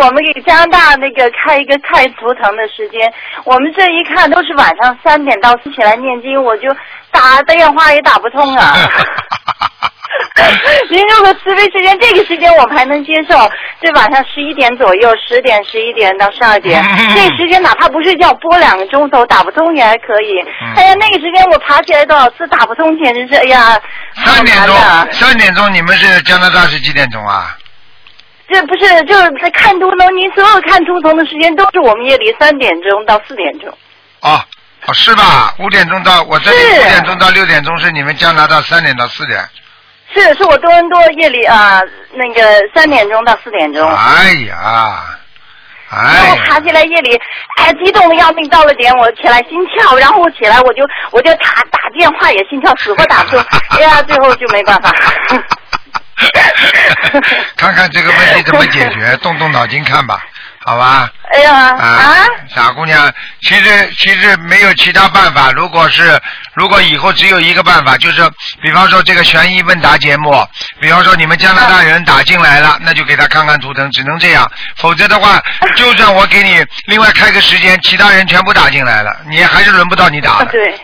我们给加拿大那个开一个看图腾的时间，我们这一看都是晚上3点到4起来念经，我就打电话也打不通啊。您如果慈悲时间，这个时间我们还能接受，这晚上11点左右，10点、11点到12点，这个时间哪怕不睡觉播2个钟头打不通也还可以。哎呀，那个时间我爬起来多少次打不通，简直是哎呀。 3点钟，你们是加拿大是几点钟啊？ 这不是就是在看图腾，您所有看图腾的时间都是我们夜里3点钟到4点钟。 哦，是吧？5点钟到我这里5点钟到6点钟是你们加拿大3点到4点。 是我多伦多夜里那个3点钟到4点钟。 哎呀， 然后爬起来夜里，激动的要命，到了点我起来心跳，然后我起来我就打电话也心跳，死活打不通，哎呀，最后就没办法。 看看这个问题怎么解决，动动脑筋看吧，好吧？ 哎呀傻姑娘，其实没有其他办法。如果以后只有一个办法，就是比方说这个悬疑问答节目，比方说你们加拿大人打进来了，那就给他看看图腾，只能这样。否则的话，就算我给你另外开个时间，其他人全部打进来了，你还是轮不到你打的。 对。